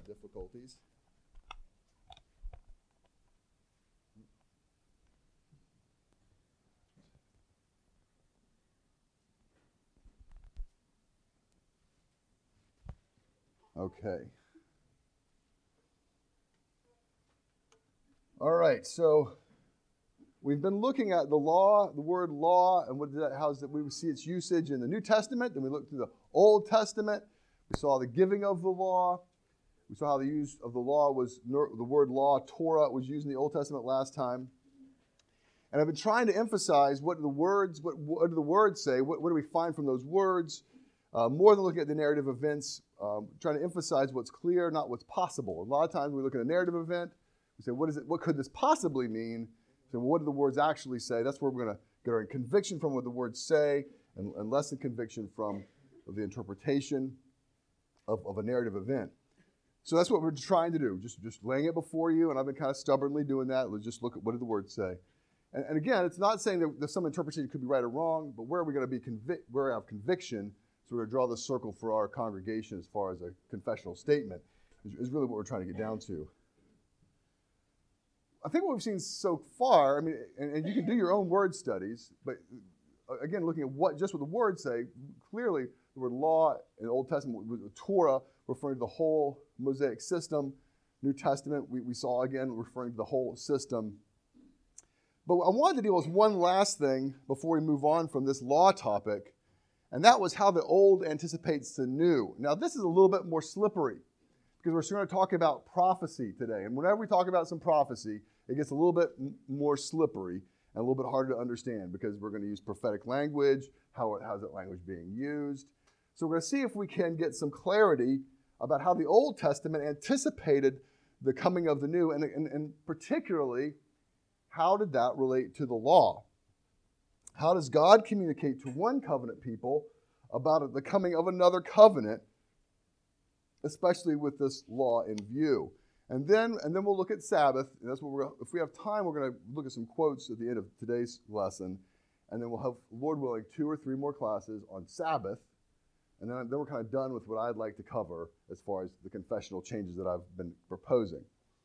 difficulties. Okay. All right, so we've been looking at the law, the word law, and how is that we see its usage in the New Testament. Then we looked through the Old Testament. We saw the giving of the law. We saw how the use of the law was, the word law, Torah, was used in the Old Testament last time. And I've been trying to emphasize what do the words say? What do we find from those words? More than looking at the narrative events, trying to emphasize what's clear, not what's possible. A lot of times we look at a narrative event, we say, what could this possibly mean? So what do the words actually say? That's where we're going to get our conviction from what the words say, and less than conviction from the interpretation of a narrative event. So that's what we're trying to do, just laying it before you, and I've been kind of stubbornly doing that. Let's just look at what do the words say. And again, it's not saying that some interpretation could be right or wrong, but where are we going to be where we have conviction, so we're going to draw the circle for our congregation as far as a confessional statement, is really what we're trying to get down to. I think what we've seen so far, I mean, and you can do your own word studies, but again, looking at what the words say, clearly the word law in the Old Testament, the Torah, referring to the whole Mosaic system. New Testament, we saw again referring to the whole system. But I wanted to deal with one last thing before we move on from this law topic, and that was how the old anticipates the new. Now, this is a little bit more slippery, because we're going to talk about prophecy today. And whenever we talk about some prophecy, it gets a little bit more slippery and a little bit harder to understand, because we're going to use prophetic language. How's that language being used? So we're going to see if we can get some clarity about how the Old Testament anticipated the coming of the new, and particularly, how did that relate to the law? How does God communicate to one covenant people about the coming of another covenant, especially with this law in view? And then we'll look at Sabbath. And that's what if we have time, we're going to look at some quotes at the end of today's lesson. And then we'll have, Lord willing, 2 or 3 more classes on Sabbath. And then we're kind of done with what I'd like to cover as far as the confessional changes that I've been proposing.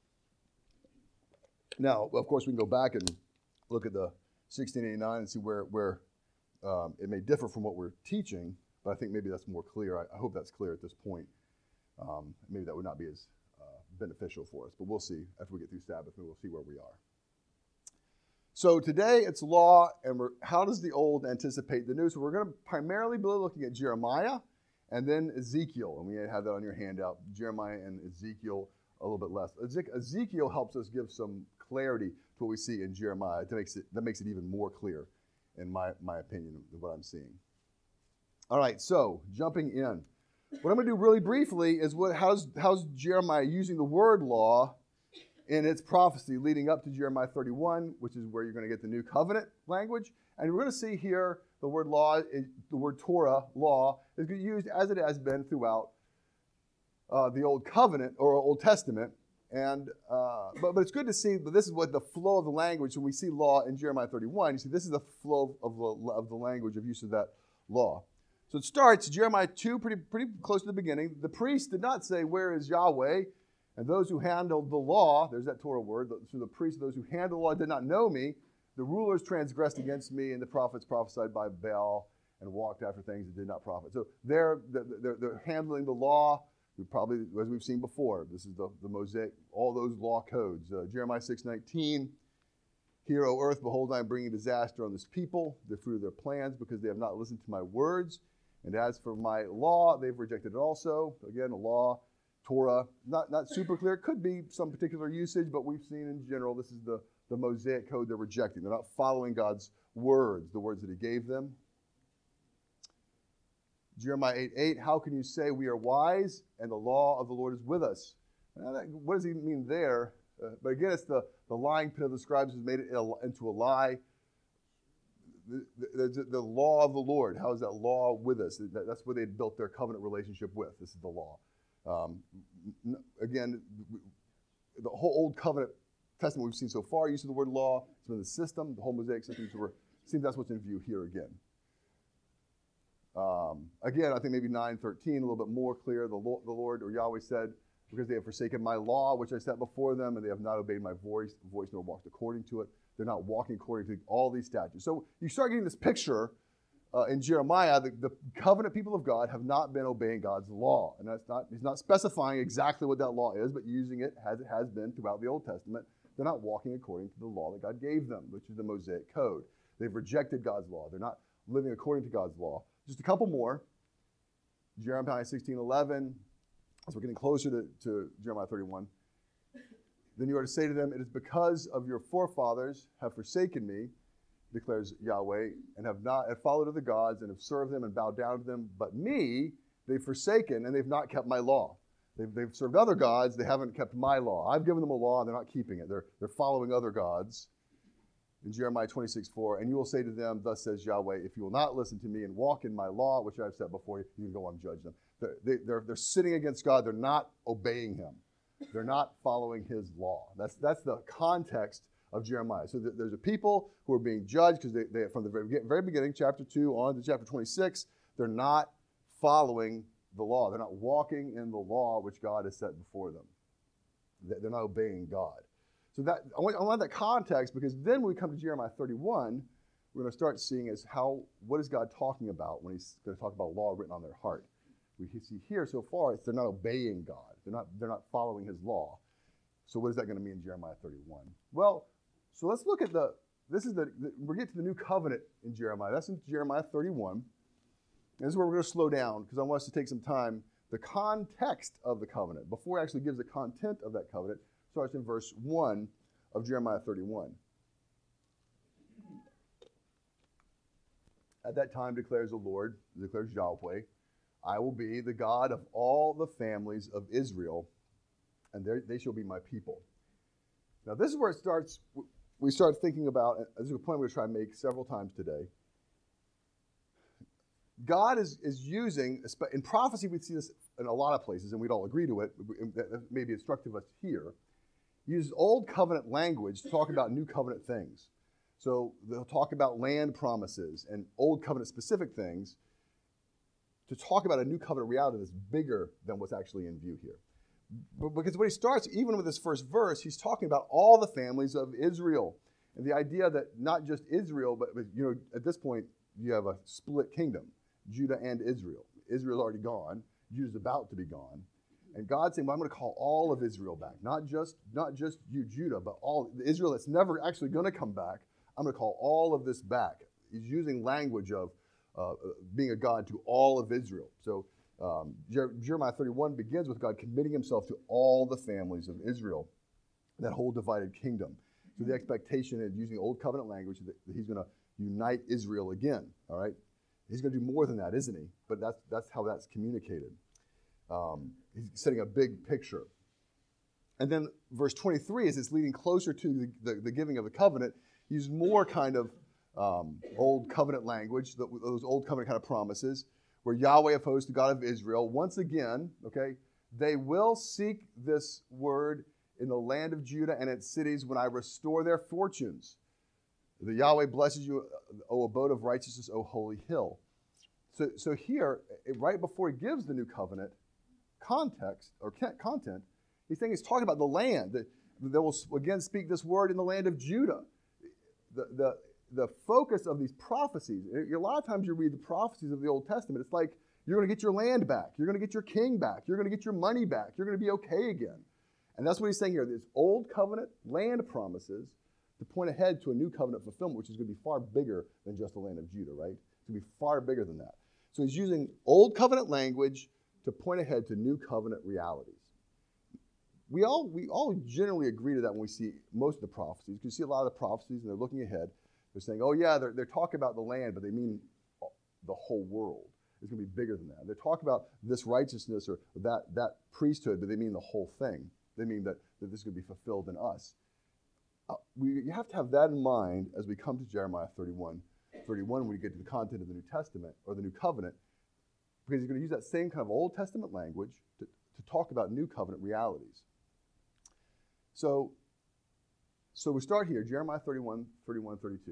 Now, of course, we can go back and look at the 1689 and see where it may differ from what we're teaching, but I think maybe that's more clear. I hope that's clear at this point. Maybe that would not be as beneficial for us, but we'll see after we get through Sabbath, and we'll see where we are. So today it's law, and how does the old anticipate the new? So we're going to primarily be looking at Jeremiah and then Ezekiel, and we have that on your handout. Jeremiah and Ezekiel a little bit less. Ezekiel helps us give some clarity to what we see in Jeremiah. That makes it even more clear, in my opinion, of what I'm seeing. All right, so jumping in. What I'm going to do really briefly is how's Jeremiah using the word law in its prophecy leading up to Jeremiah 31, which is where you're going to get the new covenant language. And we're going to see here the word law, the word Torah, law, is used as it has been throughout the Old Covenant or Old Testament. And but it's good to see, but this is what the flow of the language, when we see law in Jeremiah 31, you see this is the flow of the language of use of that law. So it starts, Jeremiah 2, pretty close to the beginning. The priest did not say, "Where is Yahweh?" And those who handled the law, there's that Torah word, so the priests, those who handled the law did not know me. The rulers transgressed against me, and the prophets prophesied by Baal and walked after things that did not profit. So they're handling the law, probably as we've seen before. This is the Mosaic, all those law codes. Jeremiah 6:19, "Hear, O earth, behold, I am bringing disaster on this people, the fruit of their plans, because they have not listened to my words. And as for my law, they've rejected it also." Again, the law, Torah, not super clear. It could be some particular usage, but we've seen in general, this is the Mosaic code they're rejecting. They're not following God's words, the words that he gave them. Jeremiah 8:8, "How can you say we are wise and the law of the Lord is with us?" What does he mean there? But again, it's the lying pit of the scribes has made it into a lie. The law of the Lord, how is that law with us? That's where they built their covenant relationship with. This is the law. Again, the whole Old Covenant Testament we've seen so far, use of the word law, it's been the system, the whole Mosaic system, so it seems that's what's in view here again. Again, I think maybe 9:13, a little bit more clear. The Lord, or Yahweh said, because they have forsaken my law, which I set before them, and they have not obeyed my voice nor walked according to it. They're not walking according to all these statutes. So you start getting this picture in Jeremiah. The covenant people of God have not been obeying God's law. And he's not specifying exactly what that law is, but using it as it has been throughout the Old Testament. They're not walking according to the law that God gave them, which is the Mosaic Code. They've rejected God's law. They're not living according to God's law. Just a couple more. Jeremiah 16:11, as we're getting closer to Jeremiah 31. Then you are to say to them, it is because of your forefathers have forsaken me, declares Yahweh, and have followed other gods and have served them and bowed down to them. But me, they've forsaken and they've not kept my law. They've served other gods. They haven't kept my law. I've given them a law and they're not keeping it. They're following other gods. In Jeremiah 26:4, and you will say to them, thus says Yahweh, if you will not listen to me and walk in my law, which I have set before you, you can go on and judge them. They're sinning against God. They're not obeying him. They're not following his law. That's the context of Jeremiah. So there's a people who are being judged because they from the very beginning, chapter 2 on to chapter 26, they're not following the law. They're not walking in the law which God has set before them. They're not obeying God. So I want that context, because then when we come to Jeremiah 31, we're going to start seeing what is God talking about when he's going to talk about law written on their heart. We see here so far, they're not obeying God. They're not following his law. So what is that going to mean in Jeremiah 31? Well, so let's look at we're getting to the new covenant in Jeremiah. That's in Jeremiah 31. And this is where we're going to slow down, because I want us to take some time. The context of the covenant, before it actually gives the content of that covenant, starts in verse 1 of Jeremiah 31. At that time declares the Lord, declares Yahweh, I will be the God of all the families of Israel, and they shall be my people. Now this is where it starts. We start thinking about, this is a point we're going to try to make several times today. God is using, in prophecy we see this in a lot of places, and we'd all agree to it, that may be instructive of us here. He uses old covenant language to talk about new covenant things. So they'll talk about land promises and old covenant specific things to talk about a new covenant reality that's bigger than what's actually in view here. Because when he starts, even with this first verse, he's talking about all the families of Israel. And the idea that not just Israel, but at this point, you have a split kingdom, Judah and Israel. Israel's already gone. Judah's about to be gone. And God's saying, well, I'm going to call all of Israel back. Not just you, Judah, but all Israel that's never actually going to come back. I'm going to call all of this back. He's using language of being a God to all of Israel. So Jeremiah 31 begins with God committing himself to all the families of Israel, that whole divided kingdom. So the expectation is, using old covenant language, that he's going to unite Israel again. All right, he's going to do more than that, isn't he? But that's how that's communicated. He's setting a big picture. And then verse 23, as it's leading closer to the giving of the covenant, he uses more kind of old covenant language, those old covenant kind of promises, where Yahweh opposed to God of Israel. Once again, okay, they will seek this word in the land of Judah and its cities when I restore their fortunes. The Yahweh blesses you, O abode of righteousness, O holy hill. So here, right before he gives the new covenant context or content, he's talking about the land. That will again speak this word in the land of Judah. The focus of these prophecies, a lot of times you read the prophecies of the Old Testament, it's like you're going to get your land back, you're going to get your king back, you're going to get your money back, you're going to be okay again. And that's what he's saying here. These old covenant land promises to point ahead to a new covenant fulfillment, which is going to be far bigger than just the land of Judah, right? It's going to be far bigger than that. So he's using old covenant language to point ahead to new covenant realities. We all generally agree to that when we see most of the prophecies. You see a lot of the prophecies, and they're looking ahead. They're saying, oh yeah, they're talking about the land, but they mean the whole world. It's going to be bigger than that. They talk about this righteousness or that priesthood, but they mean the whole thing. They mean that this is going to be fulfilled in us. You have to have that in mind as we come to Jeremiah 31. 31, when we get to the content of the New Testament or the New Covenant, because he's going to use that same kind of Old Testament language to talk about New Covenant realities. So we start here, Jeremiah 31, 32.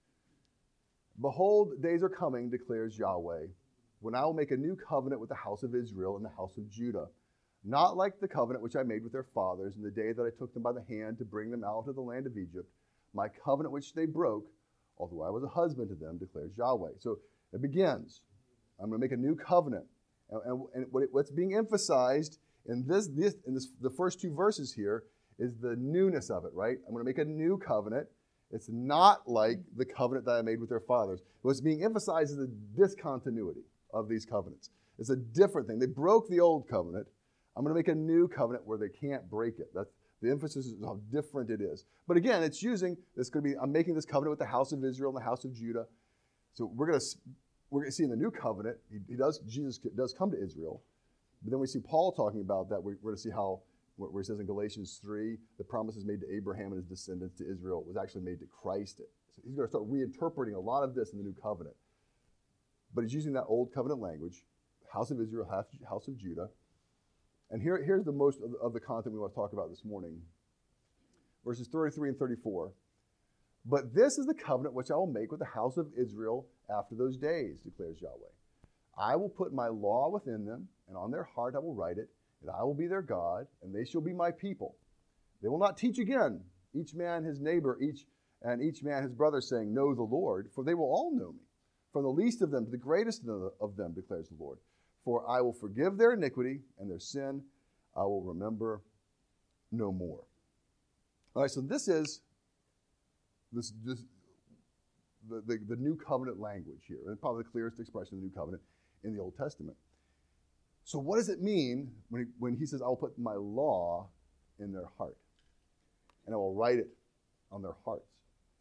Behold, days are coming, declares Yahweh, when I will make a new covenant with the house of Israel and the house of Judah. not like the covenant which I made with their fathers in the day that I took them by the hand to bring them out of the land of Egypt, my covenant which they broke, although I was a husband to them, declares Yahweh. So it begins. I'm going to make a new covenant. And what's being emphasized in the first two verses here is the newness of it, right? I'm going to make a new covenant. It's not like the covenant that I made with their fathers. What's being emphasized is the discontinuity of these covenants. It's a different thing. They broke the old covenant. I'm going to make a new covenant where they can't break it. That's the emphasis is how different it is. But again, it's using this could be. I'm making this covenant with the house of Israel and the house of Judah. So we're going to see in the new covenant. Jesus does come to Israel, but then we see Paul talking about that. We're going to see how where he says in Galatians 3, the promises made to Abraham and his descendants to Israel was actually made to Christ. So he's going to start reinterpreting a lot of this in the new covenant. But he's using that old covenant language, house of Israel, house of Judah. And here's the most of the content we want to talk about this morning. Verses 33 and 34. But this is the covenant which I will make with the house of Israel after those days, declares Yahweh. I will put my law within them, and on their heart I will write it, and I will be their God, and they shall be my people. They will not teach again, each man his neighbor, each man his brother, saying, know the Lord, for they will all know me, from the least of them to the greatest of them, declares the Lord. For I will forgive their iniquity, and their sin I will remember no more. All right, so this is the new covenant language here, and probably the clearest expression of the new covenant in the Old Testament. So what does it mean when he says, I will put my law in their heart, and I will write it on their hearts?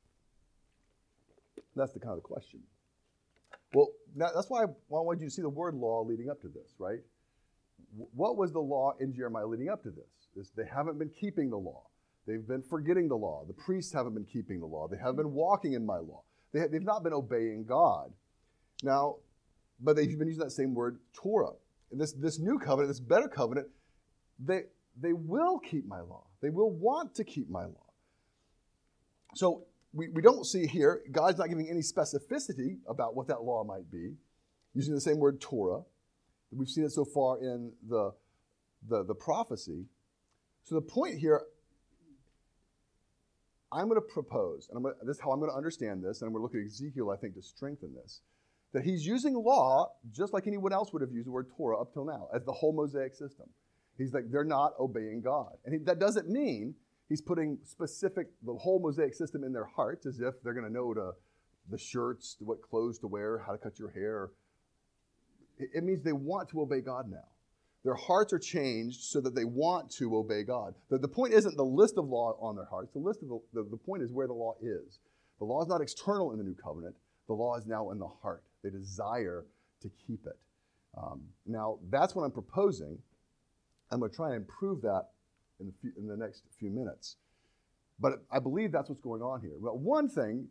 That's the kind of question. Well, that's why I wanted you to see the word law leading up to this, right? What was the law in Jeremiah leading up to this? They haven't been keeping the law. They've been forgetting the law. The priests haven't been keeping the law. They haven't been walking in my law. They've not been obeying God. Now, but they've been using that same word, Torah. This new covenant, this better covenant, they will keep my law. They will want to keep my law. So we don't see here, God's not giving any specificity about what that law might be, using the same word Torah. We've seen it so far in the prophecy. So the point here, I'm going to propose, and this is how I'm going to understand this, and I'm going to look at Ezekiel, I think, to strengthen this, that he's using law just like anyone else would have used the word Torah up till now, as the whole Mosaic system. He's like, they're not obeying God. And that doesn't mean he's putting the whole Mosaic system in their hearts, as if they're going to know the shirts, what clothes to wear, how to cut your hair. It means they want to obey God now. Their hearts are changed so that they want to obey God. The point isn't the list of law on their hearts. The point is where the law is. The law is not external in the new covenant. The law is now in the heart. They desire to keep it. Now, that's what I'm proposing. I'm going to try and improve that in the next few minutes. But I believe that's what's going on here. But one thing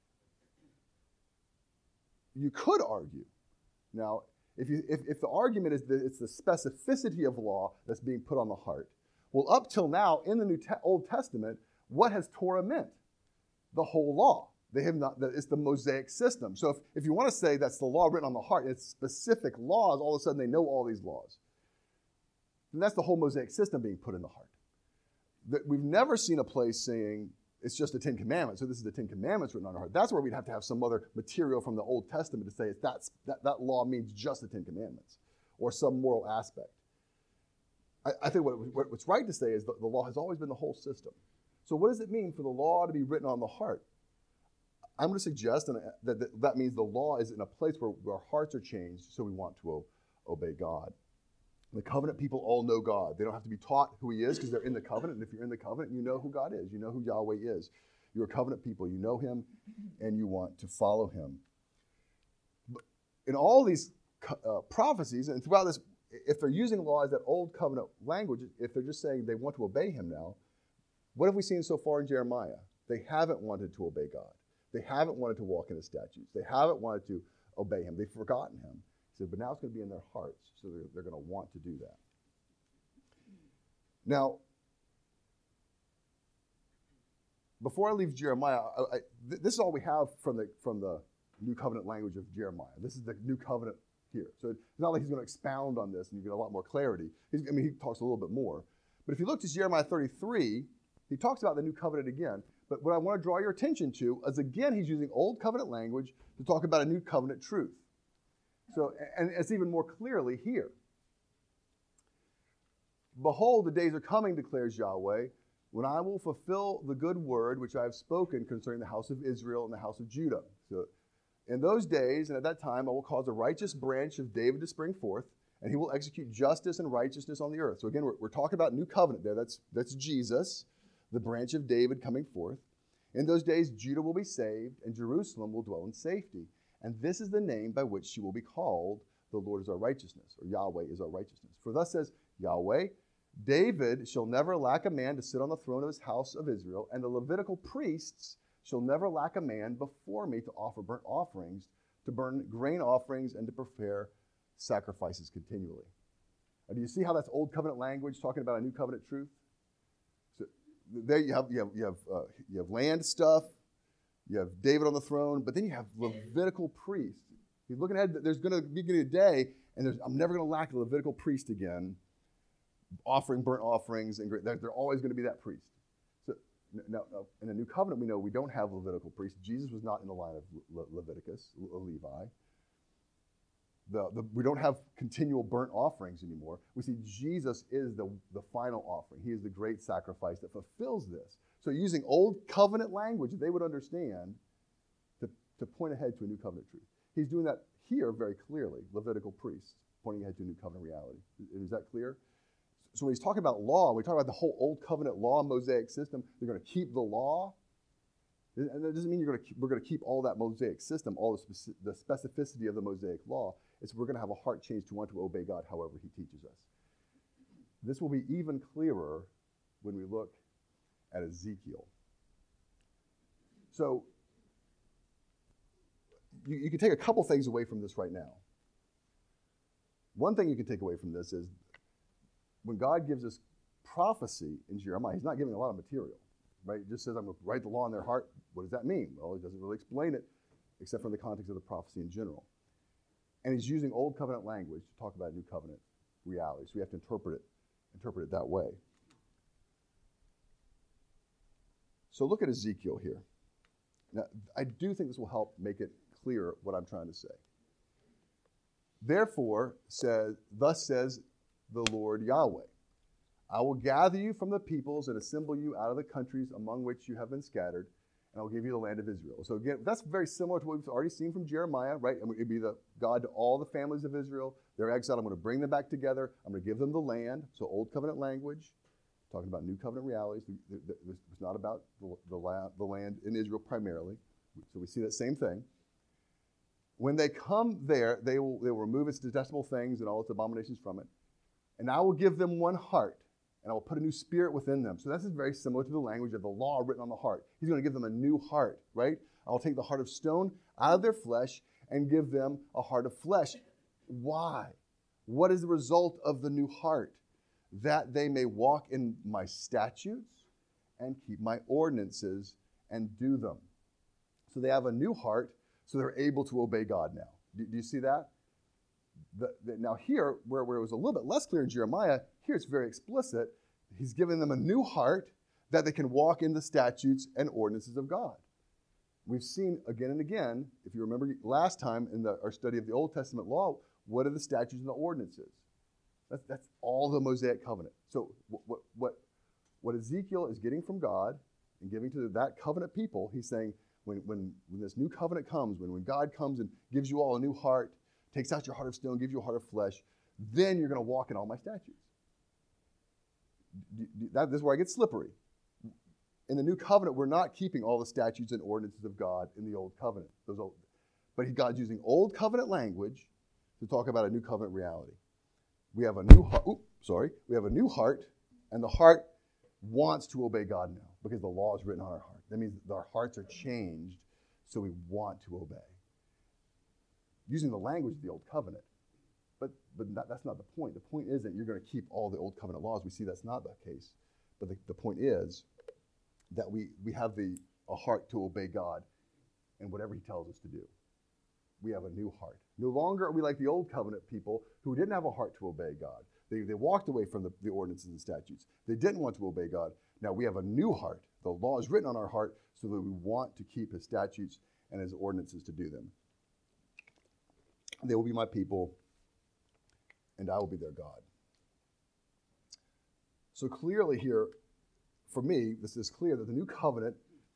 you could argue, now, if the argument is that it's the specificity of law that's being put on the heart, well, up till now in the Old Testament, what has Torah meant? The whole law. They have not. It's the Mosaic system. So if you want to say that's the law written on the heart, it's specific laws. All of a sudden, they know all these laws. And that's the whole Mosaic system being put in the heart. We've never seen a place saying it's just the Ten Commandments. So this is the Ten Commandments written on our heart. That's where we'd have to have some other material from the Old Testament to say that law means just the Ten Commandments or some moral aspect. I think what's right to say is that the law has always been the whole system. So what does it mean for the law to be written on the heart? I'm going to suggest that means the law is in a place where our hearts are changed, so we want to obey God. The covenant people all know God. They don't have to be taught who he is because they're in the covenant. And if you're in the covenant, you know who God is. You know who Yahweh is. You're a covenant people. You know him, and you want to follow him. But in all these prophecies, and throughout this, if they're using law as that old covenant language, if they're just saying they want to obey him now, what have we seen so far in Jeremiah? They haven't wanted to obey God. They haven't wanted to walk in his statutes. They haven't wanted to obey him. They've forgotten him. He said, but now it's going to be in their hearts, so they're going to want to do that. Now, before I leave Jeremiah, this is all we have from the New Covenant language of Jeremiah. This is the New Covenant here. So it's not like he's going to expound on this and you get a lot more clarity. He talks a little bit more. But if you look to Jeremiah 33, he talks about the new covenant again. But what I want to draw your attention to is, again, he's using old covenant language to talk about a new covenant truth. So, and it's even more clearly here. Behold, the days are coming, declares Yahweh, when I will fulfill the good word which I have spoken concerning the house of Israel and the house of Judah. So, in those days and at that time, I will cause a righteous branch of David to spring forth, and he will execute justice and righteousness on the earth. So again, we're talking about new covenant there. That's Jesus, the branch of David coming forth. In those days, Judah will be saved, and Jerusalem will dwell in safety. And this is the name by which she will be called, the Lord is our righteousness, or Yahweh is our righteousness. For thus says Yahweh, David shall never lack a man to sit on the throne of his house of Israel, and the Levitical priests shall never lack a man before me to offer burnt offerings, to burn grain offerings, and to prepare sacrifices continually. Now, do you see how that's old covenant language talking about a new covenant truth? So there you have land stuff, you have David on the throne, but then you have Levitical priests. He's looking ahead. There's going to be a day, and I'm never going to lack a Levitical priest again, offering burnt offerings, and they're always going to be that priest. So now, in the new covenant, we know we don't have Levitical priests. Jesus was not in the line of Leviticus, Levi. We don't have continual burnt offerings anymore. We see Jesus is the final offering. He is the great sacrifice that fulfills this. So using old covenant language that they would understand to point ahead to a new covenant truth. He's doing that here very clearly, Levitical priests, pointing ahead to a new covenant reality. Is that clear? So when he's talking about law, we talk about the whole old covenant law, Mosaic system. They're going to keep the law. And that doesn't mean we're going to keep all that Mosaic system, all the specificity of the Mosaic law. It's we're going to have a heart change to want to obey God however he teaches us. This will be even clearer when we look at Ezekiel. So you can take a couple things away from this right now. One thing you can take away from this is when God gives us prophecy in Jeremiah, he's not giving a lot of material, right? He just says, I'm going to write the law in their heart. What does that mean? Well, he doesn't really explain it, except for the context of the prophecy in general. And he's using old covenant language to talk about new covenant reality. So we have to interpret it that way. So look at Ezekiel here. Now, I do think this will help make it clear what I'm trying to say. Therefore, thus says the Lord Yahweh, I will gather you from the peoples and assemble you out of the countries among which you have been scattered, and I will give you the land of Israel. So again, that's very similar to what we've already seen from Jeremiah, right? And it'd be the God to all the families of Israel. They're exiled. I'm going to bring them back together. I'm going to give them the land. So old covenant language, talking about new covenant realities. It's not about the land in Israel primarily. So we see that same thing. When they come there, they will remove its detestable things and all its abominations from it. And I will give them one heart, and I will put a new spirit within them. So this is very similar to the language of the law written on the heart. He's going to give them a new heart, right? I'll take the heart of stone out of their flesh and give them a heart of flesh. Why? What is the result of the new heart? That they may walk in my statutes and keep my ordinances and do them. So they have a new heart, so they're able to obey God now. Do you see that? Now here, where it was a little bit less clear in Jeremiah, here it's very explicit. He's given them a new heart that they can walk in the statutes and ordinances of God. We've seen again and again, if you remember last time in our study of the Old Testament law, what are the statutes and the ordinances? That's all the Mosaic covenant. So what Ezekiel is getting from God and giving to that covenant people, he's saying when this new covenant comes, when God comes and gives you all a new heart, takes out your heart of stone, gives you a heart of flesh, then you're going to walk in all my statutes. This is where I get slippery. In the new covenant, we're not keeping all the statutes and ordinances of God in the old covenant. But God's using old covenant language to talk about a new covenant reality. We have a new heart. We have a new heart, and the heart wants to obey God now because the law is written on our heart. That means our hearts are changed, so we want to obey. Using the language of the old covenant. But that's not the point. The point is that you're going to keep all the old covenant laws. We see that's not the case. But the point is that we have a heart to obey God and whatever he tells us to do. we have a new heart. No longer are we like the old covenant people who didn't have a heart to obey God. They walked away from the ordinances and statutes. They didn't want to obey God. Now we have a new heart. The law is written on our heart so that we want to keep his statutes and his ordinances to do them. They will be my people, and I will be their God. So clearly here, for me, this is clear that the new covenant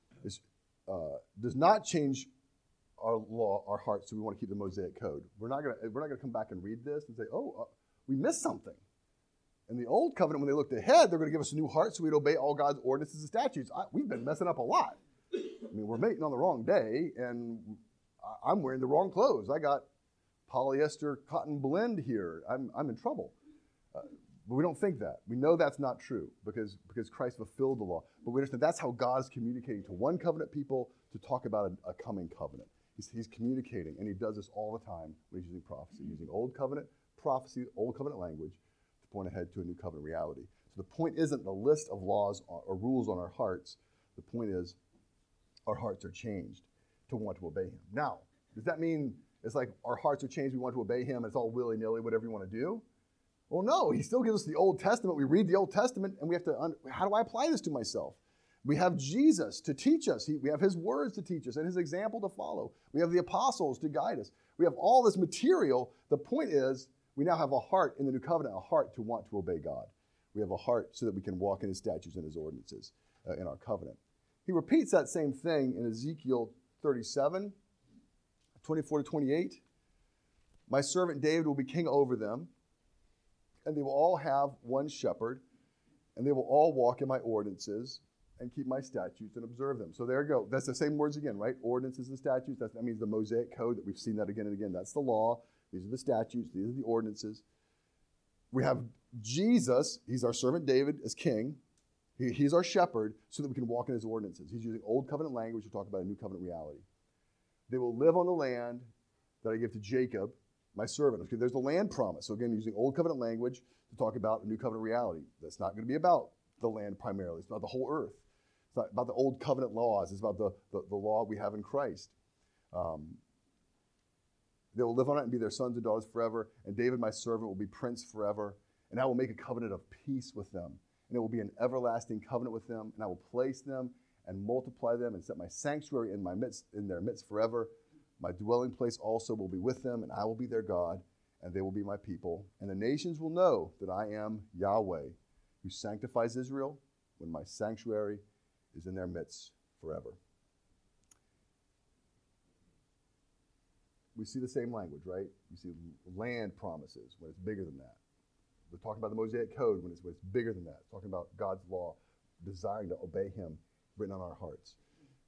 does not change our law, our hearts, so we want to keep the Mosaic code. We're not gonna come back and read this and say, we missed something. In the old covenant, when they looked ahead, they're going to give us a new heart so we'd obey all God's ordinances and statutes. We've been messing up a lot. I mean, we're mating on the wrong day, and I'm wearing the wrong clothes. I got polyester cotton blend here. I'm in trouble. But we don't think that. We know that's not true because Christ fulfilled the law. But we understand that's how God is communicating to one covenant people to talk about a coming covenant. He's communicating, and he does this all the time when he's using prophecy, using old covenant prophecy, old covenant language, to point ahead to a new covenant reality. So the point isn't the list of laws or rules on our hearts. The point is our hearts are changed to want to obey him. Now, does that mean it's like our hearts are changed, we want to obey him, and it's all willy-nilly, whatever you want to do? Well, no, he still gives us the Old Testament. We read the Old Testament, and we have to, how do I apply this to myself? We have Jesus to teach us. We have his words to teach us and his example to follow. We have the apostles to guide us. We have all this material. The point is, we now have a heart in the new covenant, a heart to want to obey God. We have a heart so that we can walk in his statutes and his ordinances in our covenant. He repeats that same thing in Ezekiel 37, 24 to 28. My servant David will be king over them, and they will all have one shepherd, and they will all walk in my ordinances and keep my statutes and observe them. So there you go. That's the same words again, right? Ordinances and statutes. That means the Mosaic code that we've seen that again and again. That's the law. These are the statutes. These are the ordinances. We have Jesus. He's our servant David as king. He's our shepherd so that we can walk in his ordinances. He's using old covenant language to talk about a new covenant reality. They will live on the land that I give to Jacob, my servant. Okay, there's the land promise. So again, using old covenant language to talk about a new covenant reality. That's not going to be about the land primarily. It's about the whole earth. It's not about the old covenant laws. It's about the law we have in Christ. They will live on it and be their sons and daughters forever. And David, my servant, will be prince forever. And I will make a covenant of peace with them. And it will be an everlasting covenant with them. And I will place them and multiply them and set my sanctuary in their midst forever. My dwelling place also will be with them, and I will be their God, and they will be my people. And the nations will know that I am Yahweh, who sanctifies Israel when my sanctuary is in their midst forever. We see the same language, right? We see land promises when it's bigger than that. We're talking about the Mosaic Code when it's bigger than that. Talking about God's law, desiring to obey him, written on our hearts.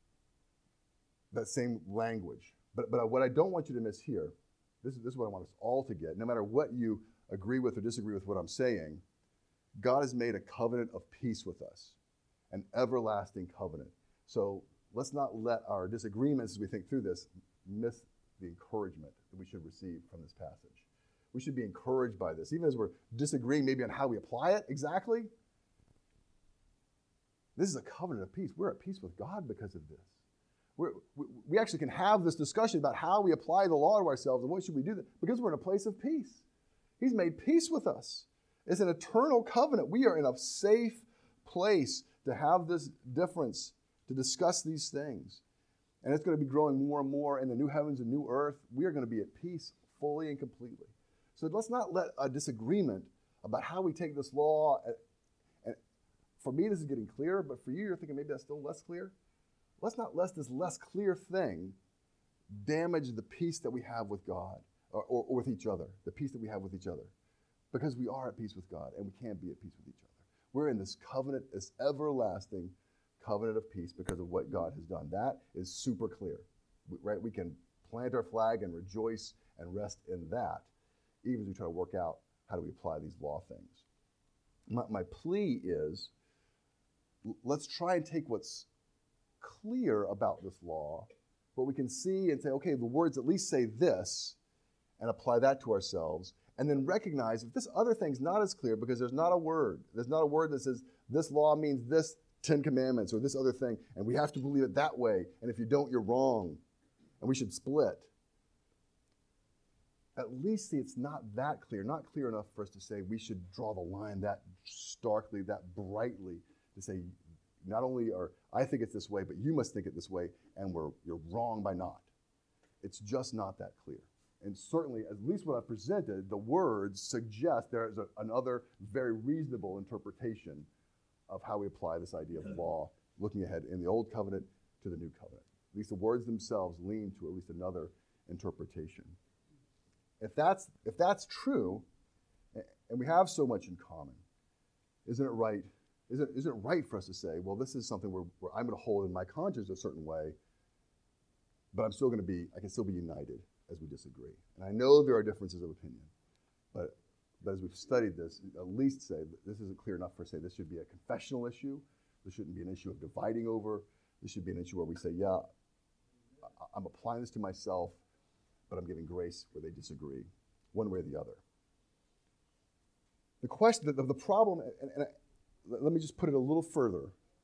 That same language. But what I don't want you to miss here, this is what I want us all to get. No matter what you agree with or disagree with what I'm saying, God has made a covenant of peace with us, an everlasting covenant. So let's not let our disagreements as we think through this miss the encouragement that we should receive from this passage. We should be encouraged by this, even as we're disagreeing maybe on how we apply it exactly. This is a covenant of peace. We're at peace with God because of this. We actually can have this discussion about how we apply the law to ourselves and what should we do because we're in a place of peace. He's made peace with us. It's an eternal covenant. We are in a safe place to have this difference, to discuss these things. And it's going to be growing more and more in the new heavens and new earth. We are going to be at peace fully and completely. So let's not let a disagreement about how we take this law, and for me this is getting clearer, but for you, you're thinking maybe that's still less clear. Let's not let this less clear thing damage the peace that we have with God or with each other, the peace that we have with each other, because we are at peace with God and we can't be at peace with each other. We're in this covenant, this everlasting covenant of peace because of what God has done. That is super clear, right? We can plant our flag and rejoice and rest in that, even as we try to work out how do we apply these law things. My plea is, let's try and take what's clear about this law, what we can see and say, okay, the words at least say this, and apply that to ourselves, and then recognize if this other thing's not as clear because there's not a word that says this law means this 10 commandments or this other thing, and we have to believe it that way, and if you don't, you're wrong, and we should split. at least see it's not that clear, not clear enough for us to say we should draw the line that starkly, that brightly, to say not only are I think it's this way, but you must think it this way, and you're wrong by not. It's just not that clear. And certainly, at least what I've presented, the words suggest there is another very reasonable interpretation of how we apply this idea of law, looking ahead in the Old Covenant to the New Covenant. At least the words themselves lean to at least another interpretation. If that's true, and we have so much in common, isn't it right? Is it right for us to say, well, this is something where I'm going to hold in my conscience a certain way, but I can still be united as we disagree. And I know there are differences of opinion, but as we've studied this, at least say that this isn't clear enough for say this should be a confessional issue. This shouldn't be an issue of dividing over. This should be an issue where we say, yeah, I'm applying this to myself, but I'm giving grace where they disagree, one way or the other. The question, the problem, and let me just put it a little further.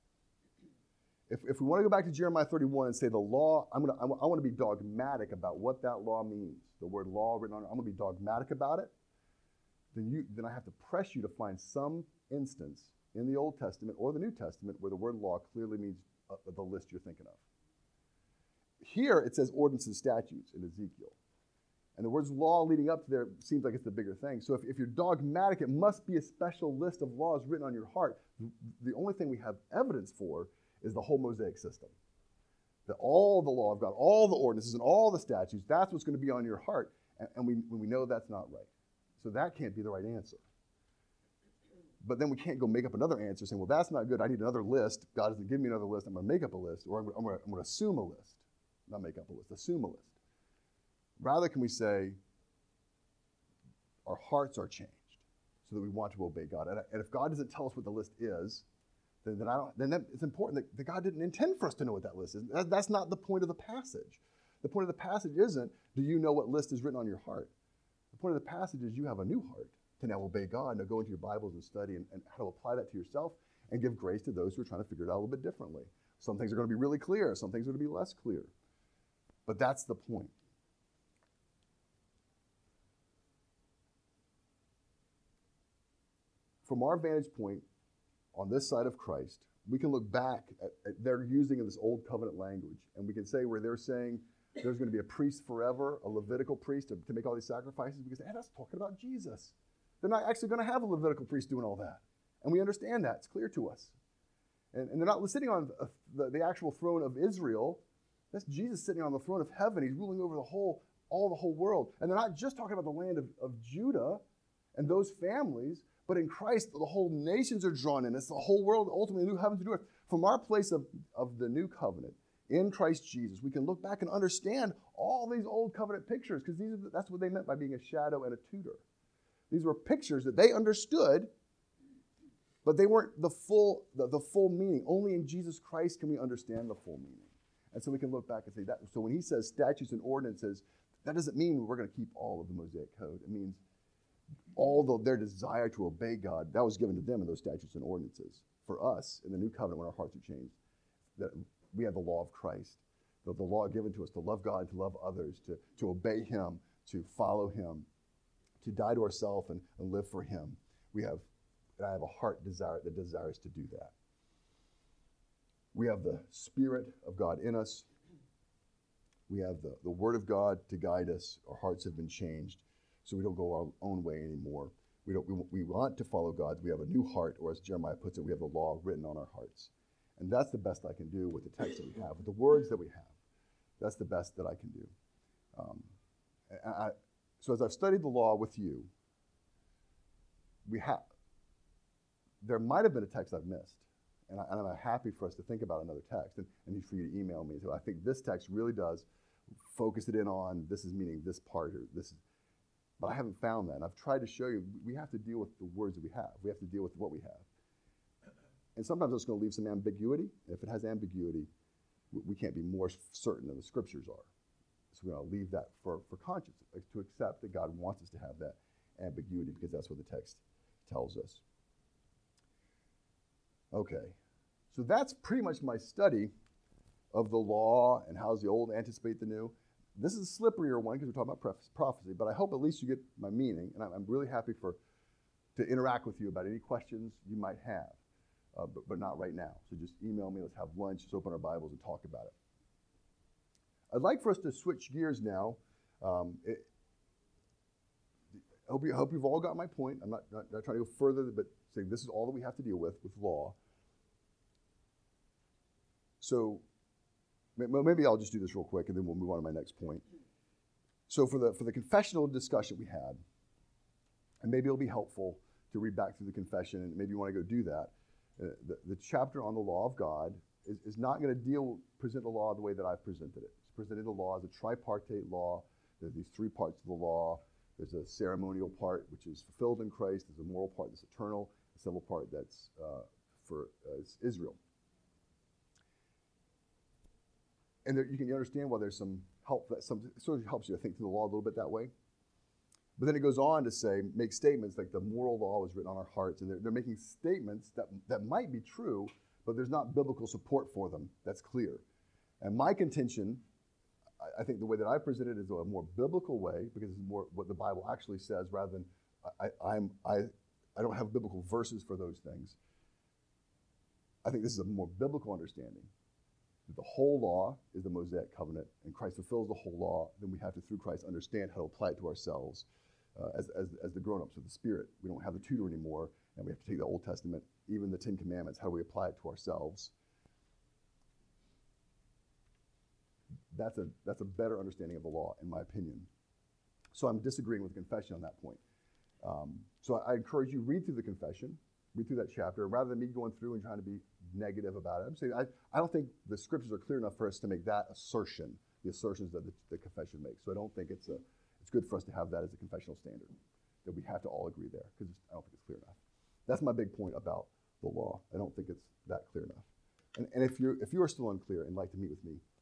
If we want to go back to Jeremiah 31 and say the law, I want to be dogmatic about what that law means. The word law written on it, I'm going to be dogmatic about it. Then I have to press you to find some instance in the Old Testament or the New Testament where the word law clearly means the list you're thinking of. Here it says ordinances and statutes in Ezekiel. And the words law leading up to there seems like it's the bigger thing. So if you're dogmatic, it must be a special list of laws written on your heart. The only thing we have evidence for is the whole Mosaic system. That all the law of God, all the ordinances and all the statutes, that's what's going to be on your heart. And we know that's not right. So that can't be the right answer. But then we can't go make up another answer saying, well, that's not good. I need another list. God doesn't give me another list. I'm going to make up a list, or I'm going to assume a list. Not make up a list, assume a list. Rather, can we say, our hearts are changed so that we want to obey God. And if God doesn't tell us what the list is, then it's important that God didn't intend for us to know what that list is. That's not the point of the passage. The point of the passage isn't, do you know what list is written on your heart? The point of the passage is you have a new heart to now obey God, and to go into your Bibles and study and how to apply that to yourself and give grace to those who are trying to figure it out a little bit differently. Some things are going to be really clear. Some things are going to be less clear. But that's the point. From our vantage point on this side of Christ, we can look back at their using of this old covenant language, and we can say where they're saying there's going to be a priest forever, a Levitical priest to make all these sacrifices, because that's talking about Jesus. They're not actually going to have a Levitical priest doing all that. And we understand that. It's clear to us. And they're not sitting on the actual throne of Israel. That's Jesus sitting on the throne of heaven. He's ruling over the whole world. And they're not just talking about the land of Judah and those families, but in Christ, the whole nations are drawn in. It's the whole world, ultimately, new heavens and new earth. From our place of the new covenant in Christ Jesus, we can look back and understand all these old covenant pictures, because that's what they meant by being a shadow and a tutor. These were pictures that they understood, but they weren't the full meaning. Only in Jesus Christ can we understand the full meaning. And so we can look back and say that. So when he says statutes and ordinances, that doesn't mean we're going to keep all of the Mosaic Code. It means all their desire to obey God, that was given to them in those statutes and ordinances. For us, in the new covenant, when our hearts are changed, that we have the law of Christ, the law given to us to love God, to love others, to obey him, to follow him, to die to ourselves and live for him. I have a heart desire that desires to do that. We have the Spirit of God in us. We have the Word of God to guide us. Our hearts have been changed, so we don't go our own way anymore. We want to follow God. We have a new heart, or as Jeremiah puts it, we have the law written on our hearts. And that's the best I can do with the text that we have, with the words that we have. That's the best that I can do. So as I've studied the law with you, there might have been a text I've missed. And I'm happy for us to think about another text and for you to email me. So I think this text really does focus it in on this is meaning this part, or this is, but I haven't found that. And I've tried to show you we have to deal with the words that we have. We have to deal with what we have. And sometimes it's going to leave some ambiguity. If it has ambiguity, we can't be more certain than the scriptures are. So we're going to leave that for conscience, to accept that God wants us to have that ambiguity, because that's what the text tells us. Okay, so that's pretty much my study of the law and how does the old anticipate the new. this is a slipperier one because we're talking about prophecy, but I hope at least you get my meaning, and I'm really happy to interact with you about any questions you might have, but not right now. So just email me, let's have lunch, let's open our Bibles and talk about it. I'd like for us to switch gears now. I hope you've all got my point. I'm not trying to go further, but saying this is all that we have to deal with law. So maybe I'll just do this real quick, and then we'll move on to my next point. So for the confessional discussion we had, and maybe it'll be helpful to read back through the confession, and maybe you want to go do that. The chapter on the law of God is not going to present the law the way that I've presented it. It's presented the law as a tripartite law. There's these three parts of the law. There's a ceremonial part, which is fulfilled in Christ. There's a moral part that's eternal. A civil part that's for Israel. And you can understand why there's some help, it sort of helps you to think through the law a little bit that way. But then it goes on to make statements like the moral law was written on our hearts, and they're making statements that might be true, but there's not biblical support for them. That's clear. And my contention, I think the way that I present it is a more biblical way, because it's more what the Bible actually says, rather than I don't have biblical verses for those things. I think this is a more biblical understanding. The whole law is the Mosaic covenant, and Christ fulfills the whole law. Then we have to, through Christ, understand how to apply it to ourselves as the grown-ups of the Spirit. We don't have the tutor anymore, and we have to take the Old Testament, even the Ten Commandments, how do we apply it to ourselves? That's a better understanding of the law, in my opinion. So I'm disagreeing with the confession on that point. So I encourage you, read through the confession, read through that chapter, rather than me going through and trying to be negative about it. I'm saying I don't think the scriptures are clear enough for us to make that assertion, the assertions that the confession makes. So I don't think it's good for us to have that as a confessional standard, that we have to all agree there, because I don't think it's clear enough. That's my big point about the law. I don't think it's that clear enough. And if you are still unclear and like to meet with me,